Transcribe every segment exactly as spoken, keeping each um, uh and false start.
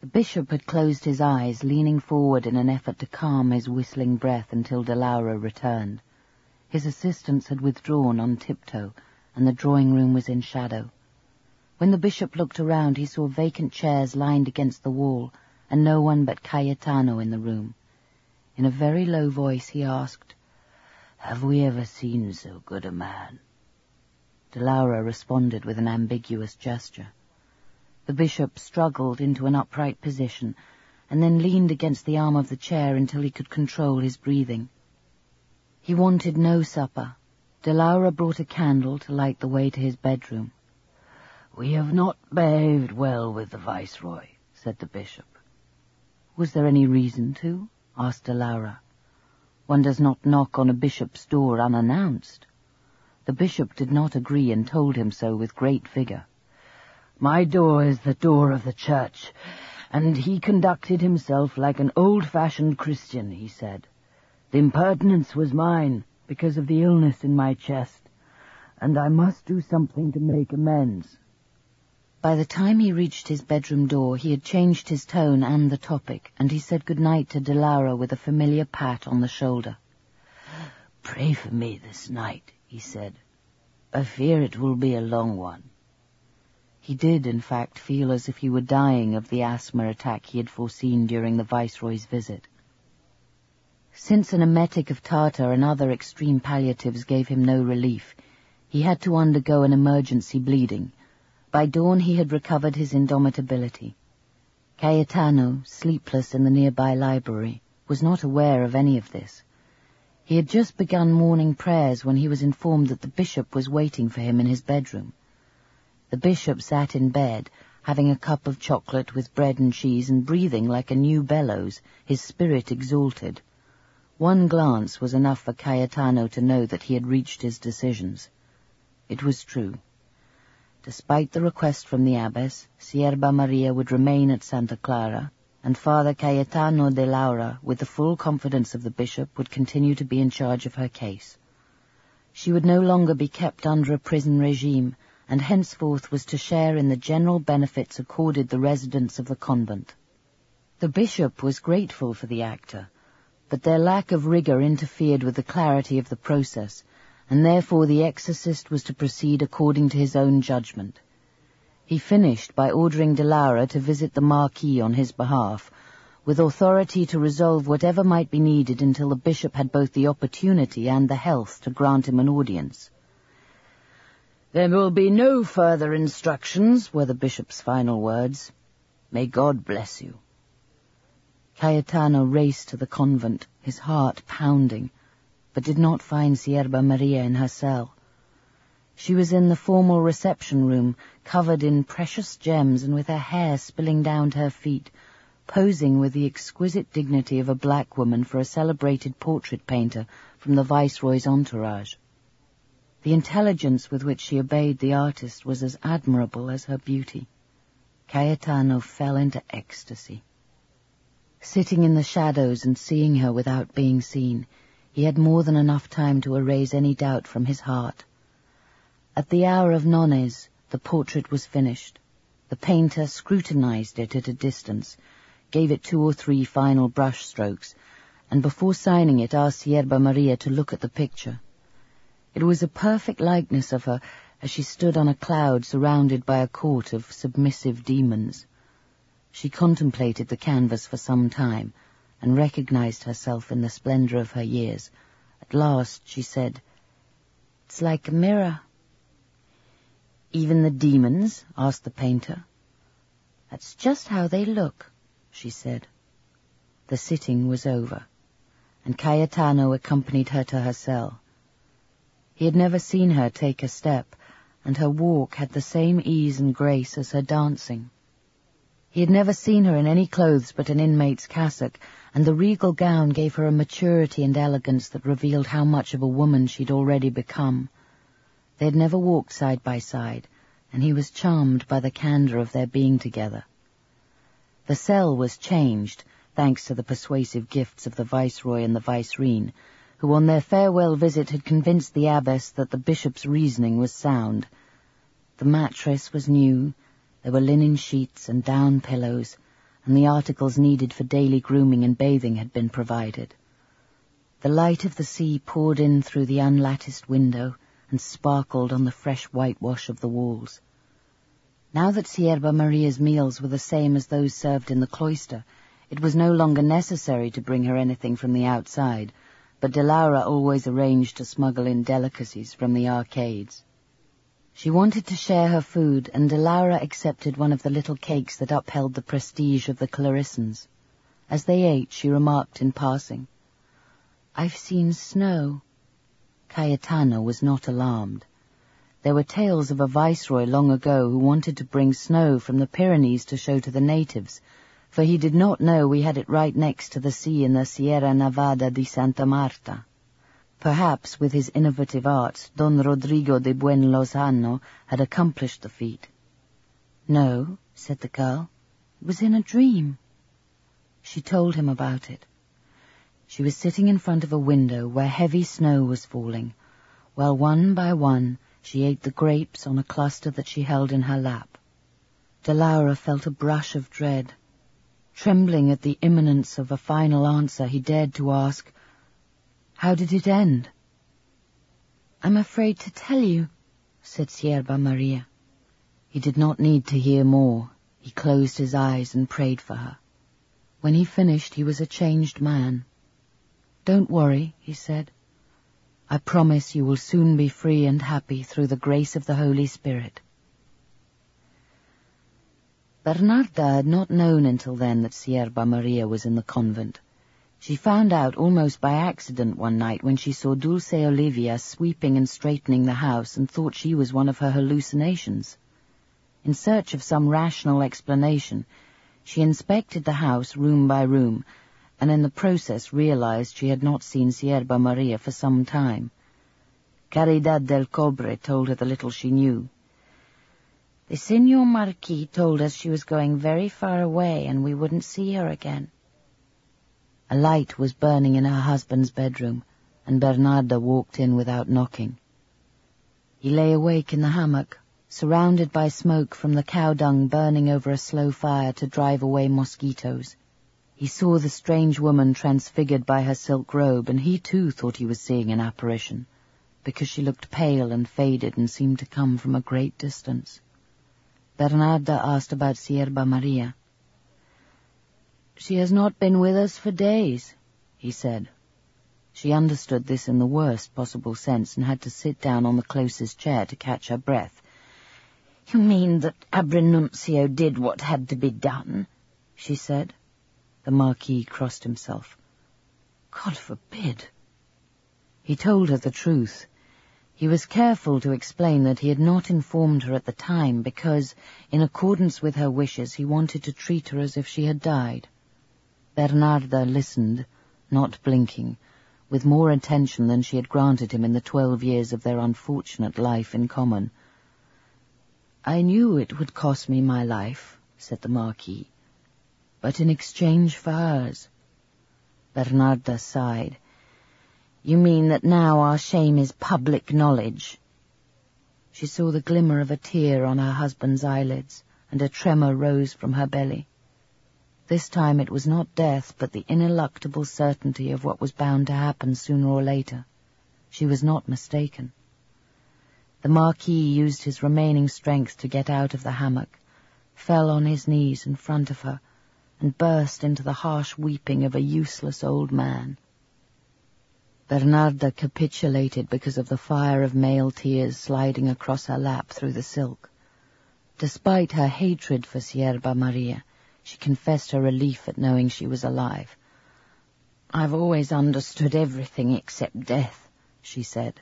The bishop had closed his eyes, leaning forward in an effort to calm his whistling breath until De Laura returned. His assistants had withdrawn on tiptoe, and the drawing-room was in shadow. When the bishop looked around, he saw vacant chairs lined against the wall, and no one but Cayetano in the room. In a very low voice he asked, "Have we ever seen so good a man?" De Laura responded with an ambiguous gesture. The bishop struggled into an upright position, and then leaned against the arm of the chair until he could control his breathing. He wanted no supper. De Laura brought a candle to light the way to his bedroom. "We have not behaved well with the viceroy," said the bishop. "Was there any reason to?" asked De Laura. "One does not knock on a bishop's door unannounced." The bishop did not agree and told him so with great vigor. "My door is the door of the church, and he conducted himself like an old-fashioned Christian," he said. "The impertinence was mine because of the illness in my chest, and I must do something to make amends." By the time he reached his bedroom door, he had changed his tone and the topic, and he said good night to De Laura with a familiar pat on the shoulder. "Pray for me this night," he said. "I fear it will be a long one." He did, in fact, feel as if he were dying of the asthma attack he had foreseen during the Viceroy's visit. Since an emetic of tartar and other extreme palliatives gave him no relief, he had to undergo an emergency bleeding. By dawn he had recovered his indomitability. Cayetano, sleepless in the nearby library, was not aware of any of this. He had just begun morning prayers when he was informed that the bishop was waiting for him in his bedroom. The bishop sat in bed, having a cup of chocolate with bread and cheese and breathing like a new bellows, his spirit exalted. One glance was enough for Cayetano to know that he had reached his decisions. It was true. Despite the request from the abbess, Sierba Maria would remain at Santa Clara, and Father Cayetano de Laura, with the full confidence of the bishop, would continue to be in charge of her case. She would no longer be kept under a prison regime, and henceforth was to share in the general benefits accorded the residents of the convent. The bishop was grateful for the actor, but their lack of rigor interfered with the clarity of the process, and therefore the exorcist was to proceed according to his own judgment. He finished by ordering De Laura to visit the Marquis on his behalf, with authority to resolve whatever might be needed until the bishop had both the opportunity and the health to grant him an audience. "There will be no further instructions," were the bishop's final words. "May God bless you." Cayetano raced to the convent, his heart pounding, but did not find Sierba Maria in her cell. She was in the formal reception room, covered in precious gems and with her hair spilling down to her feet, posing with the exquisite dignity of a black woman for a celebrated portrait painter from the Viceroy's entourage. The intelligence with which she obeyed the artist was as admirable as her beauty. Cayetano fell into ecstasy. Sitting in the shadows and seeing her without being seen, he had more than enough time to erase any doubt from his heart. At the hour of nones, the portrait was finished. The painter scrutinized it at a distance, gave it two or three final brush strokes, and before signing it asked Sierba Maria to look at the picture. It was a perfect likeness of her as she stood on a cloud surrounded by a court of submissive demons. She contemplated the canvas for some time and recognized herself in the splendor of her years. At last she said, "It's like a mirror." "Even the demons?" asked the painter. "That's just how they look," she said. The sitting was over, and Cayetano accompanied her to her cell. He had never seen her take a step, and her walk had the same ease and grace as her dancing. He had never seen her in any clothes but an inmate's cassock, and the regal gown gave her a maturity and elegance that revealed how much of a woman she'd already become. They had never walked side by side, and he was charmed by the candor of their being together. The cell was changed, thanks to the persuasive gifts of the Viceroy and the Vicereine, who on their farewell visit had convinced the abbess that the bishop's reasoning was sound. The mattress was new, there were linen sheets and down pillows, and the articles needed for daily grooming and bathing had been provided. The light of the sea poured in through the unlatticed window and sparkled on the fresh whitewash of the walls. Now that Sierba Maria's meals were the same as those served in the cloister, it was no longer necessary to bring her anything from the outside, but De Laura always arranged to smuggle in delicacies from the arcades. She wanted to share her food, and De Laura accepted one of the little cakes that upheld the prestige of the Clarissans. As they ate, she remarked in passing, "I've seen snow." Cayetano was not alarmed. There were tales of a viceroy long ago who wanted to bring snow from the Pyrenees to show to the natives, for he did not know we had it right next to the sea in the Sierra Nevada di Santa Marta. Perhaps, with his innovative arts, Don Rodrigo de Buen Lozano had accomplished the feat. "No," said the girl, "it was in a dream." She told him about it. She was sitting in front of a window where heavy snow was falling, while one by one she ate the grapes on a cluster that she held in her lap. De Laura felt a brush of dread. Trembling at the imminence of a final answer, he dared to ask, "How did it end?" "I'm afraid to tell you," said Sierba Maria. He did not need to hear more. He closed his eyes and prayed for her. When he finished, he was a changed man. "Don't worry," he said. "I promise you will soon be free and happy through the grace of the Holy Spirit." Bernarda had not known until then that Sierba Maria was in the convent. She found out almost by accident one night when she saw Dulce Olivia sweeping and straightening the house and thought she was one of her hallucinations. In search of some rational explanation, she inspected the house room by room, and in the process realized she had not seen Sierba Maria for some time. Caridad del Cobre told her the little she knew. "The Signor Marquis told us she was going very far away and we wouldn't see her again." A light was burning in her husband's bedroom, and Bernarda walked in without knocking. He lay awake in the hammock, surrounded by smoke from the cow dung burning over a slow fire to drive away mosquitoes. He saw the strange woman transfigured by her silk robe, and he too thought he was seeing an apparition, because she looked pale and faded and seemed to come from a great distance. Bernarda asked about Sierba Maria. "She has not been with us for days," he said. She understood this in the worst possible sense and had to sit down on the closest chair to catch her breath. "You mean that Abrenunzio did what had to be done?" she said. The Marquis crossed himself. "God forbid." He told her the truth. He was careful to explain that he had not informed her at the time because, in accordance with her wishes, he wanted to treat her as if she had died. Bernarda listened, not blinking, with more attention than she had granted him in the twelve years of their unfortunate life in common. "I knew it would cost me my life," said the Marquis, "but in exchange for hers." Bernarda sighed. "You mean that now our shame is public knowledge?" She saw the glimmer of a tear on her husband's eyelids, and a tremor rose from her belly. This time it was not death, but the ineluctable certainty of what was bound to happen sooner or later. She was not mistaken. The Marquis used his remaining strength to get out of the hammock, fell on his knees in front of her, and burst into the harsh weeping of a useless old man. Bernarda capitulated because of the fire of male tears sliding across her lap through the silk. Despite her hatred for Sierba Maria, she confessed her relief at knowing she was alive. "I've always understood everything except death," she said.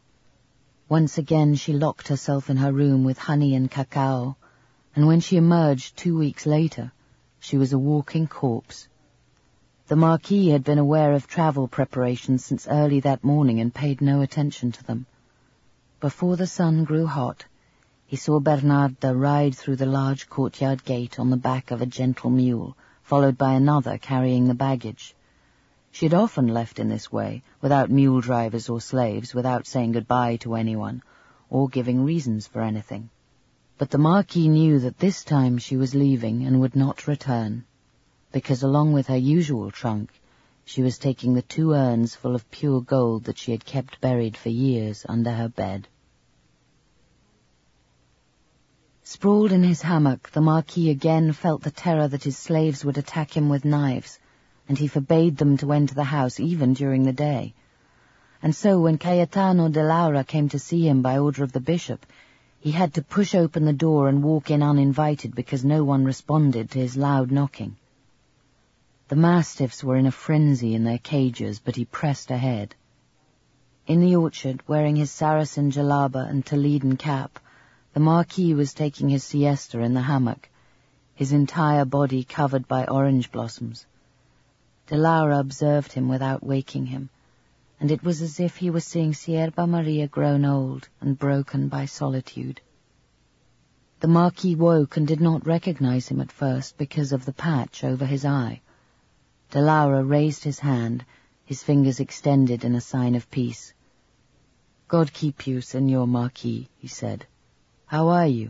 Once again she locked herself in her room with honey and cacao, and when she emerged two weeks later, she was a walking corpse. The Marquis had been aware of travel preparations since early that morning and paid no attention to them. Before the sun grew hot, he saw Bernarda ride through the large courtyard gate on the back of a gentle mule, followed by another carrying the baggage. She had often left in this way, without mule drivers or slaves, without saying goodbye to anyone, or giving reasons for anything. But the Marquis knew that this time she was leaving and would not return. because along with her usual trunk, she was taking the two urns full of pure gold that she had kept buried for years under her bed. Sprawled in his hammock, the Marquis again felt the terror that his slaves would attack him with knives, and he forbade them to enter the house even during the day. And so when Cayetano de Laura came to see him by order of the bishop, he had to push open the door and walk in uninvited because no one responded to his loud knocking. The mastiffs were in a frenzy in their cages, but he pressed ahead. In the orchard, wearing his Saracen jalaba and Toledan cap, the Marquis was taking his siesta in the hammock, his entire body covered by orange blossoms. De Laura observed him without waking him, and it was as if he was seeing Sierba Maria grown old and broken by solitude. The Marquis woke and did not recognize him at first because of the patch over his eye. De Laura raised his hand, his fingers extended in a sign of peace. "God keep you, Senor Marquis," he said. "How are you?"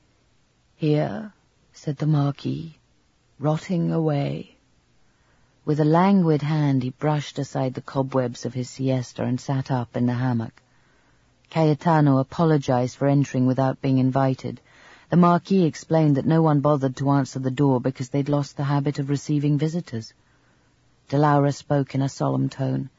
"Here," said the Marquis, "rotting away." With a languid hand he brushed aside the cobwebs of his siesta and sat up in the hammock. Cayetano apologized for entering without being invited. The Marquis explained that no one bothered to answer the door because they'd lost the habit of receiving visitors. De Laura spoke in a solemn tone.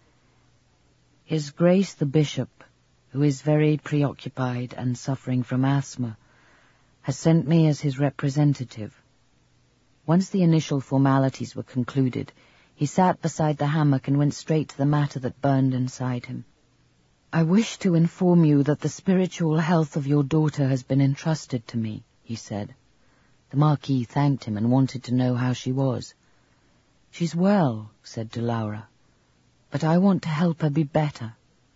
"His Grace the Bishop, who is very preoccupied and suffering from asthma, has sent me as his representative." Once the initial formalities were concluded, he sat beside the hammock and went straight to the matter that burned inside him. "I wish to inform you that the spiritual health of your daughter has been entrusted to me," he said. The Marquis thanked him and wanted to know how she was. "She's well," said De Laura, "but I want to help her be better."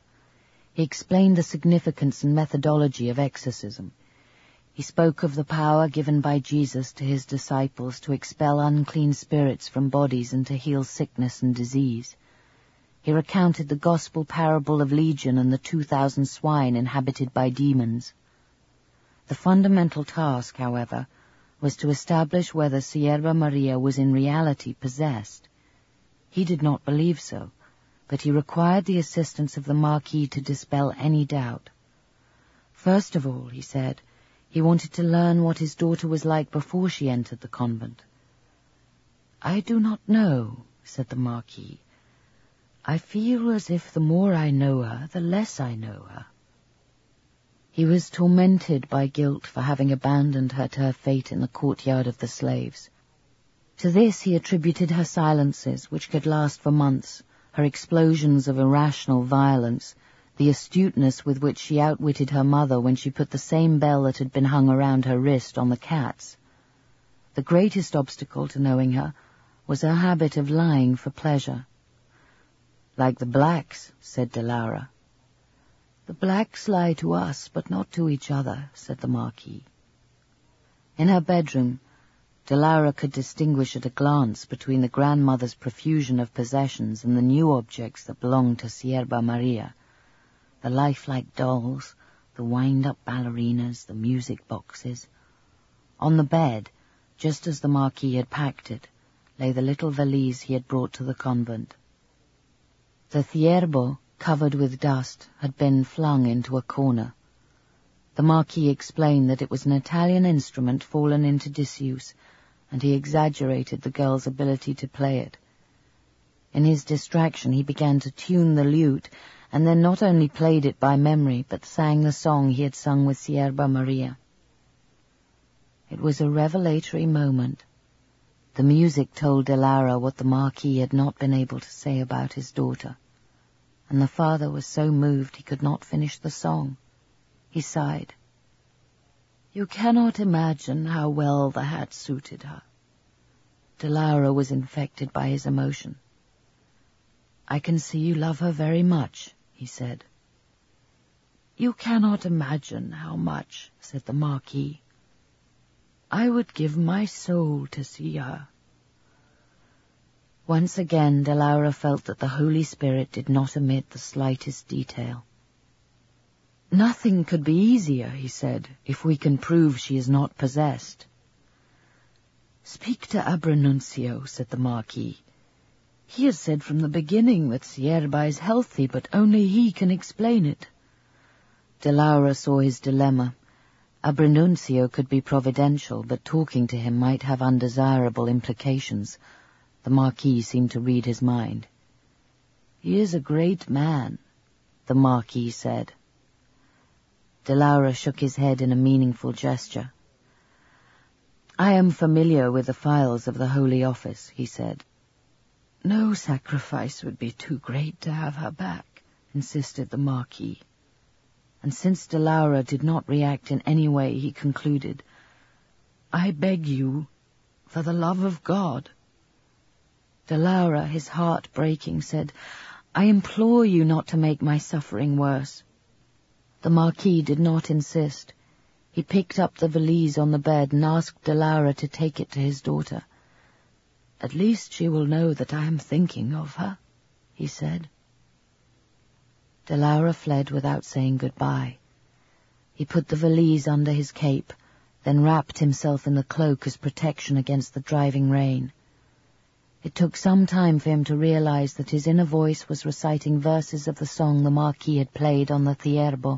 He explained the significance and methodology of exorcism. He spoke of the power given by Jesus to his disciples to expel unclean spirits from bodies and to heal sickness and disease. He recounted the gospel parable of Legion and the two thousand swine inhabited by demons. The fundamental task, however, was to establish whether Sierba Maria was in reality possessed. He did not believe so, but he required the assistance of the Marquis to dispel any doubt. First of all, he said, he wanted to learn what his daughter was like before she entered the convent. "I do not know," said the Marquis. "I feel as if the more I know her, the less I know her." He was tormented by guilt for having abandoned her to her fate in the courtyard of the slaves. To this he attributed her silences, which could last for months, her explosions of irrational violence, the astuteness with which she outwitted her mother when she put the same bell that had been hung around her wrist on the cats. The greatest obstacle to knowing her was her habit of lying for pleasure. "Like the blacks," said De Laura. "The blacks lie to us, but not to each other," said the Marquis. In her bedroom, De Laura could distinguish at a glance between the grandmother's profusion of possessions and the new objects that belonged to Sierba Maria. The lifelike dolls, the wind-up ballerinas, the music boxes. On the bed, just as the Marquis had packed it, lay the little valise he had brought to the convent. The cierbo, covered with dust, had been flung into a corner. The Marquis explained that it was an Italian instrument fallen into disuse, and he exaggerated the girl's ability to play it. In his distraction he began to tune the lute, and then not only played it by memory, but sang the song he had sung with Sierba Maria. It was a revelatory moment. The music told De Laura what the Marquis had not been able to say about his daughter, and the father was so moved he could not finish the song. He sighed. "You cannot imagine how well the hat suited her." De Laura was infected by his emotion. "I can see you love her very much," he said. "You cannot imagine how much," said the Marquis. "I would give my soul to see her." Once again De Laura felt that the Holy Spirit did not omit the slightest detail. "Nothing could be easier," he said, "if we can prove she is not possessed." "Speak to Abrenuncio," said the Marquis. "He has said from the beginning that Sierba is healthy, but only he can explain it." De Laura saw his dilemma. Abrenuncio could be providential, but talking to him might have undesirable implications. The Marquis seemed to read his mind. "He is a great man," the Marquis said. De Laura shook his head in a meaningful gesture. "I am familiar with the files of the Holy Office," he said. "No sacrifice would be too great to have her back," insisted the Marquis. And since De Laura did not react in any way, he concluded, "I beg you, for the love of God." De Laura, his heart breaking, said, "I implore you not to make my suffering worse." The Marquis did not insist. He picked up the valise on the bed and asked De Laura to take it to his daughter. "At least she will know that I am thinking of her," he said. De Laura fled without saying goodbye. He put the valise under his cape, then wrapped himself in the cloak as protection against the driving rain. It took some time for him to realize that his inner voice was reciting verses of the song the Marquis had played on the Thierbo.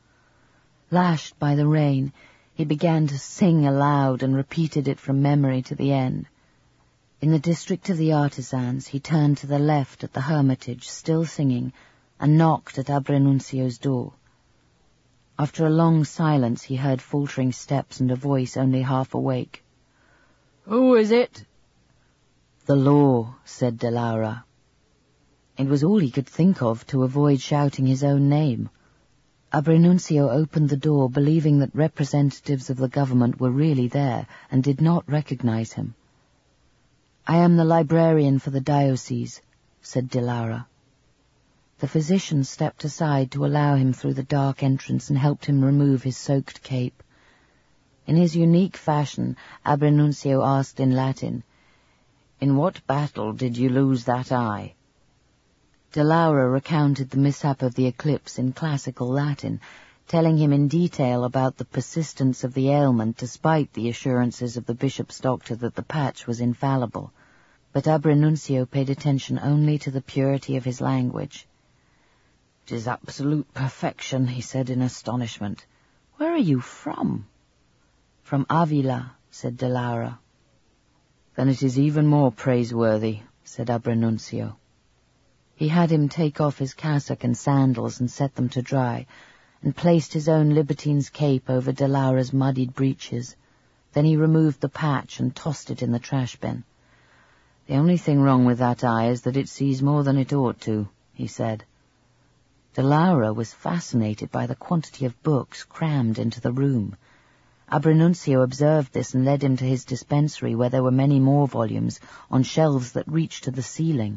Lashed by the rain, he began to sing aloud and repeated it from memory to the end. In the district of the artisans, he turned to the left at the Hermitage, still singing, and knocked at Abrenuncio's door. After a long silence, he heard faltering steps and a voice only half awake. "Who is it?" "The law," said De Laura. It was all he could think of to avoid shouting his own name. Abrenuncio opened the door, believing that representatives of the government were really there, and did not recognize him. "I am the librarian for the diocese," said De Laura. The physician stepped aside to allow him through the dark entrance and helped him remove his soaked cape. In his unique fashion, Abrenuncio asked in Latin, "In what battle did you lose that eye?" De Laura recounted the mishap of the eclipse in classical Latin, telling him in detail about the persistence of the ailment despite the assurances of the bishop's doctor that the patch was infallible. But Abrenuncio paid attention only to the purity of his language. "It is absolute perfection," he said in astonishment. "Where are you from?" "From Avila," said De Laura. "Then it is even more praiseworthy," said Abrenuncio. He had him take off his cassock and sandals and set them to dry, and placed his own libertine's cape over De Laura's muddied breeches. Then he removed the patch and tossed it in the trash bin. "The only thing wrong with that eye is that it sees more than it ought to," he said. De Laura was fascinated by the quantity of books crammed into the room. Abrenuncio observed this and led him to his dispensary, where there were many more volumes, on shelves that reached to the ceiling.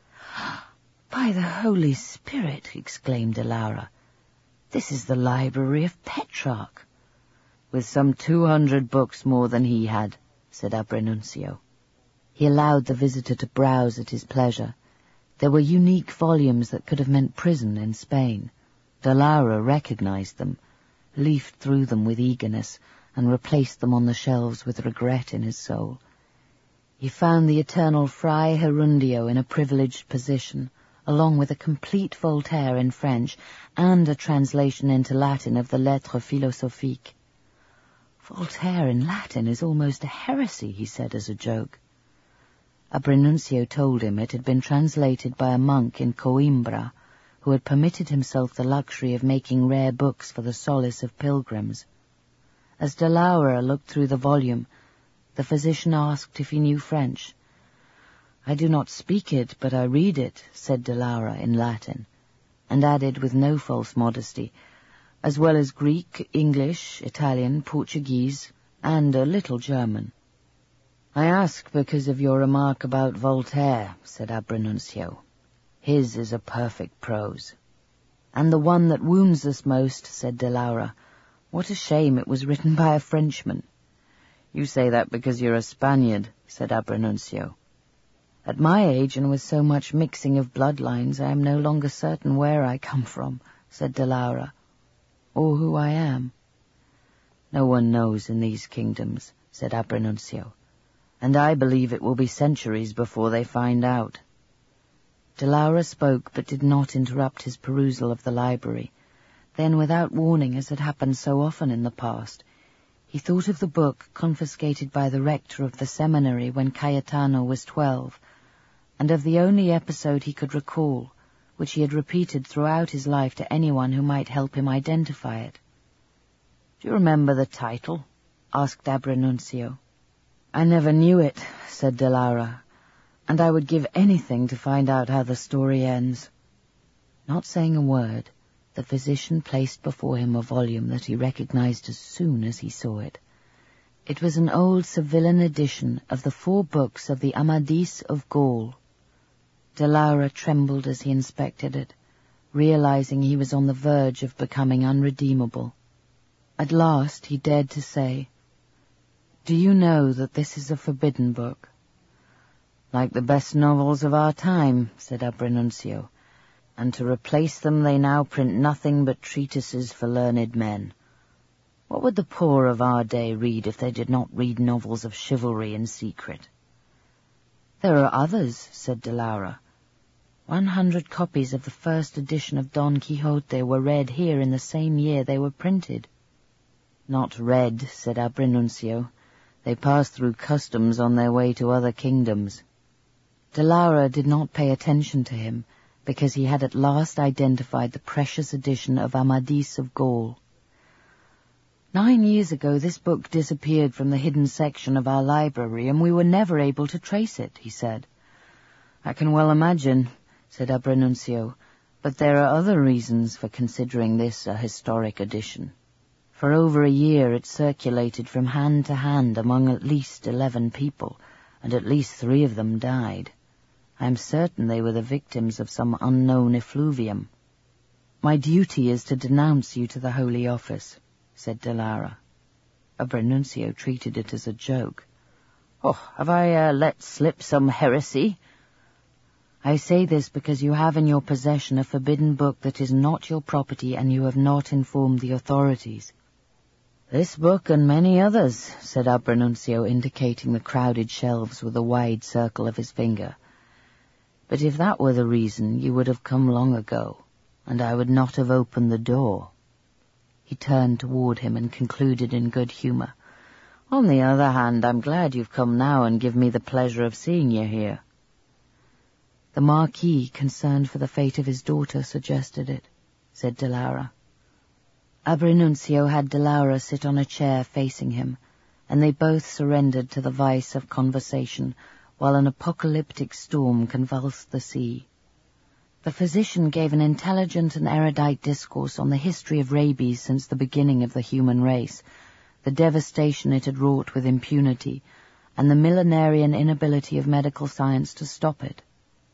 "By the Holy Spirit," exclaimed De Laura, "this is the library of Petrarch." "With some two hundred books more than he had," said Abrenuncio. He allowed the visitor to browse at his pleasure. There were unique volumes that could have meant prison in Spain. De Laura recognized them, leafed through them with eagerness, and replaced them on the shelves with regret in his soul. He found the eternal Fray Gerundio in a privileged position, along with a complete Voltaire in French and a translation into Latin of the Lettres Philosophiques. "Voltaire in Latin is almost a heresy," he said as a joke. Abrenuncio told him it had been translated by a monk in Coimbra, who had permitted himself the luxury of making rare books for the solace of pilgrims. As De Laura looked through the volume, the physician asked if he knew French. "I do not speak it, but I read it," said De Laura in Latin, and added with no false modesty, "as well as Greek, English, Italian, Portuguese, and a little German." "I ask because of your remark about Voltaire," said Abrenuncio. "His is a perfect prose." "And the one that wounds us most," said De Laura. "What a shame it was written by a Frenchman." "You say that because you're a Spaniard," said Abrenuncio. "At my age, and with so much mixing of bloodlines, I am no longer certain where I come from," said De Laura, "or who I am." "No one knows in these kingdoms," said Abrenuncio. and I believe it will be centuries before they find out." De Laura spoke, but did not interrupt his perusal of the library. Then, without warning, as had happened so often in the past, he thought of the book confiscated by the rector of the seminary when Cayetano was twelve, and of the only episode he could recall, which he had repeated throughout his life to anyone who might help him identify it. "Do you remember the title?" asked Abrenunzio. "I never knew it," said De Laura, "and I would give anything to find out how the story ends." Not saying a word, the physician placed before him a volume that he recognized as soon as he saw it. It was an old Sevillan edition of the four books of the Amadis of Gaul. De Laura trembled as he inspected it, realizing he was on the verge of becoming unredeemable. At last he dared to say, "Do you know that this is a forbidden book?" "Like the best novels of our time," said Abrenunzio, "and to replace them they now print nothing but treatises for learned men. What would the poor of our day read if they did not read novels of chivalry in secret?" "There are others," said De Laura. One hundred copies of the first edition of Don Quixote were read here in the same year they were printed." "Not read," said Abrenunzio. "They passed through customs on their way to other kingdoms." De Laura did not pay attention to him, because he had at last identified the precious edition of Amadis of Gaul. "Nine years ago this book disappeared from the hidden section of our library, and we were never able to trace it," he said. "I can well imagine," said Abrenunzio, "but there are other reasons for considering this a historic edition. For over a year it circulated from hand to hand among at least eleven people, and at least three of them died. I am certain they were the victims of some unknown effluvium." "My duty is to denounce you to the Holy Office," said De Laura. Abrenunzio treated it as a joke. "Oh, have I uh, let slip some heresy?" "I say this because you have in your possession a forbidden book that is not your property, and you have not informed the authorities." "This book and many others," said Abrenunzio, indicating the crowded shelves with a wide circle of his finger. "But if that were the reason, you would have come long ago, and I would not have opened the door." He turned toward him and concluded in good humor, "On the other hand, I'm glad you've come now and give me the pleasure of seeing you here." "The Marquis, concerned for the fate of his daughter, suggested it," said De Laura. Abrenunzio had De Laura sit on a chair facing him, and they both surrendered to the vice of conversation while an apocalyptic storm convulsed the sea. The physician gave an intelligent and erudite discourse on the history of rabies since the beginning of the human race, the devastation it had wrought with impunity, and the millenarian inability of medical science to stop it.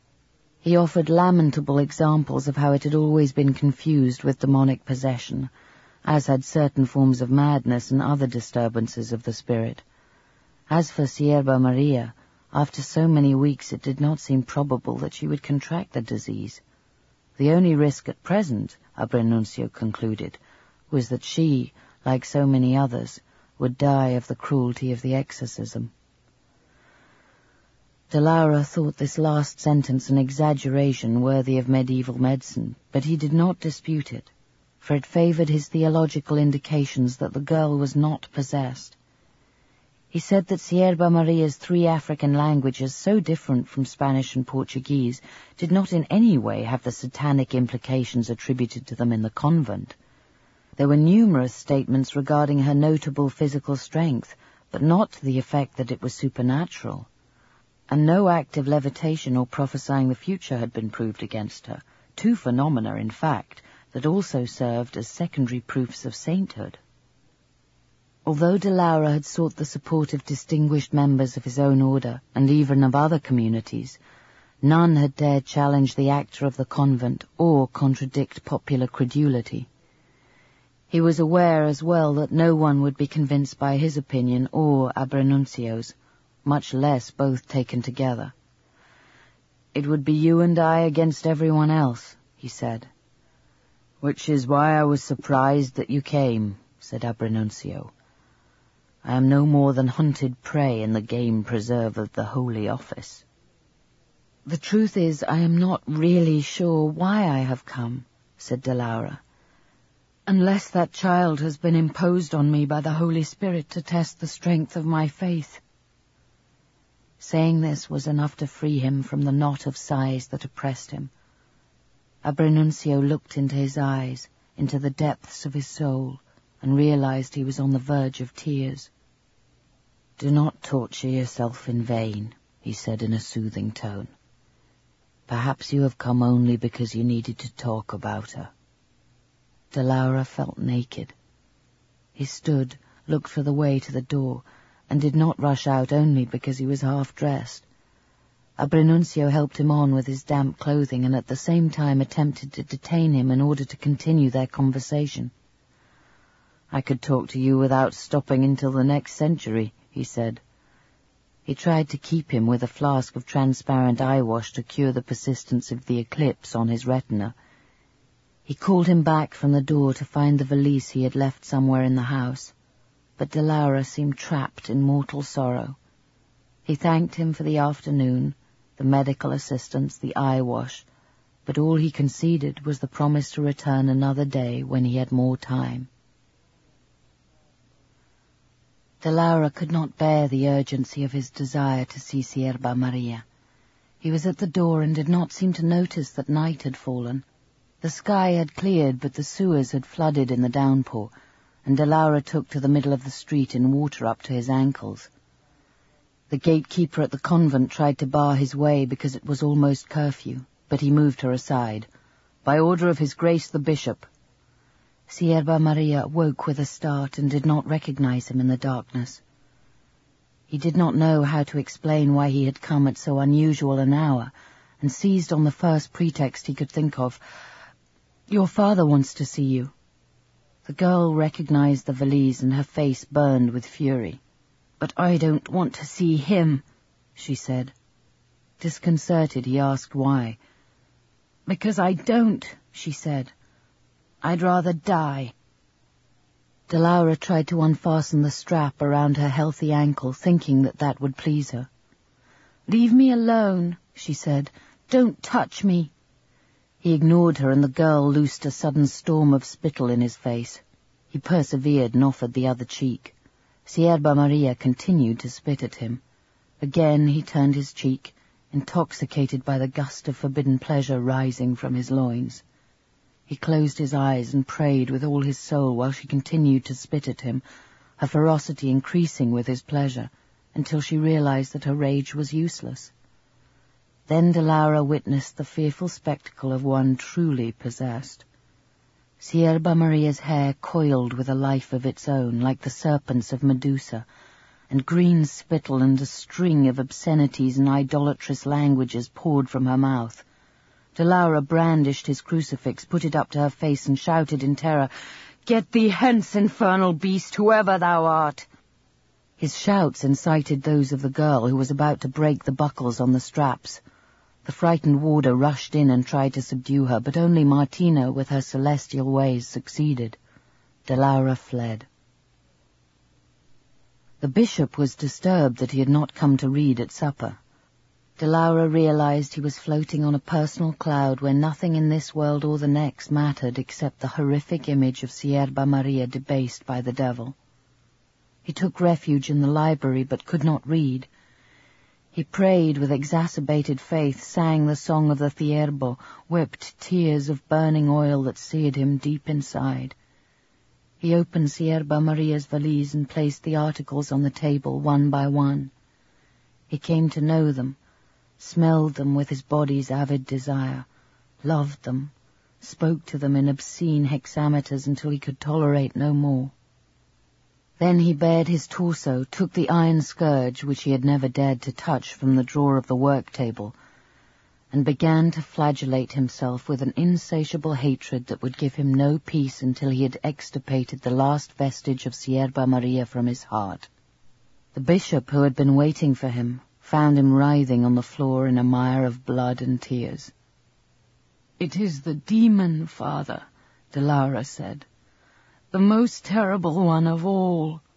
He offered lamentable examples of how it had always been confused with demonic possession, as had certain forms of madness and other disturbances of the spirit. As for Sierba Maria, after so many weeks it did not seem probable that she would contract the disease. The only risk at present, Abrenunzio concluded, was that she, like so many others, would die of the cruelty of the exorcism. De Laura thought this last sentence an exaggeration worthy of medieval medicine, but he did not dispute it, for it favored his theological indications that the girl was not possessed. He said that Sierba Maria's three African languages, so different from Spanish and Portuguese, did not in any way have the satanic implications attributed to them in the convent. There were numerous statements regarding her notable physical strength, but not to the effect that it was supernatural. And no act of levitation or prophesying the future had been proved against her, two phenomena, in fact, that also served as secondary proofs of sainthood. Although De Laura had sought the support of distinguished members of his own order, and even of other communities, none had dared challenge the actor of the convent or contradict popular credulity. He was aware as well that no one would be convinced by his opinion or Abrenunzio's, much less both taken together. "It would be you and I against everyone else," he said. "Which is why I was surprised that you came," said Abrenunzio. I am no more than hunted prey in the game preserve of the Holy Office. The truth is, I am not really sure why I have come, said De Laura, unless that child has been imposed on me by the Holy Spirit to test the strength of my faith. Saying this was enough to free him from the knot of sighs that oppressed him. Abrenunzio looked into his eyes, into the depths of his soul, and realized he was on the verge of tears. "Do not torture yourself in vain," he said in a soothing tone. "Perhaps you have come only because you needed to talk about her." De Laura felt naked. He stood, looked for the way to the door, and did not rush out only because he was half-dressed. Abrenunzio helped him on with his damp clothing and at the same time attempted to detain him in order to continue their conversation. "I could talk to you without stopping until the next century," he said. He tried to keep him with a flask of transparent eyewash to cure the persistence of the eclipse on his retina. He called him back from the door to find the valise he had left somewhere in the house, but De Laura seemed trapped in mortal sorrow. He thanked him for the afternoon, the medical assistance, the eyewash, but all he conceded was the promise to return another day when he had more time. De Laura could not bear the urgency of his desire to see Sierba Maria. He was at the door and did not seem to notice that night had fallen. The sky had cleared, but the sewers had flooded in the downpour, and De Laura took to the middle of the street in water up to his ankles. The gatekeeper at the convent tried to bar his way because it was almost curfew, but he moved her aside. "By order of His Grace the Bishop." Sierba Maria woke with a start and did not recognize him in the darkness. He did not know how to explain why he had come at so unusual an hour, and seized on the first pretext he could think of. "Your father wants to see you." The girl recognized the valise and her face burned with fury. "But I don't want to see him," she said. Disconcerted, he asked why. "Because I don't," she said. "I'd rather die." De Laura tried to unfasten the strap around her healthy ankle, thinking that that would please her. "Leave me alone," she said. "Don't touch me." He ignored her, and the girl loosed a sudden storm of spittle in his face. He persevered and offered the other cheek. Sierba Maria continued to spit at him. Again he turned his cheek, intoxicated by the gust of forbidden pleasure rising from his loins. He closed his eyes and prayed with all his soul while she continued to spit at him, her ferocity increasing with his pleasure, until she realized that her rage was useless. Then De Laura witnessed the fearful spectacle of one truly possessed. Sierba Maria's hair coiled with a life of its own, like the serpents of Medusa, and green spittle and a string of obscenities and idolatrous languages poured from her mouth. De Laura brandished his crucifix, put it up to her face, and shouted in terror, "Get thee hence, infernal beast, whoever thou art!" His shouts incited those of the girl, who was about to break the buckles on the straps. The frightened warder rushed in and tried to subdue her, but only Martina, with her celestial ways, succeeded. De Laura fled. The bishop was disturbed that he had not come to read at supper. De Laura realized he was floating on a personal cloud where nothing in this world or the next mattered except the horrific image of Sierba Maria debased by the devil. He took refuge in the library but could not read. He prayed with exacerbated faith, sang the song of the Thierbo, wept tears of burning oil that seared him deep inside. He opened Sierba Maria's valise and placed the articles on the table one by one. He came to know them, smelled them with his body's avid desire, loved them, spoke to them in obscene hexameters until he could tolerate no more. Then he bared his torso, took the iron scourge, which he had never dared to touch, from the drawer of the work-table, and began to flagellate himself with an insatiable hatred that would give him no peace until he had extirpated the last vestige of Sierba Maria from his heart. The bishop, who had been waiting for him, found him writhing on the floor in a mire of blood and tears. "It is the demon, father," De Laura said. "The most terrible one of all."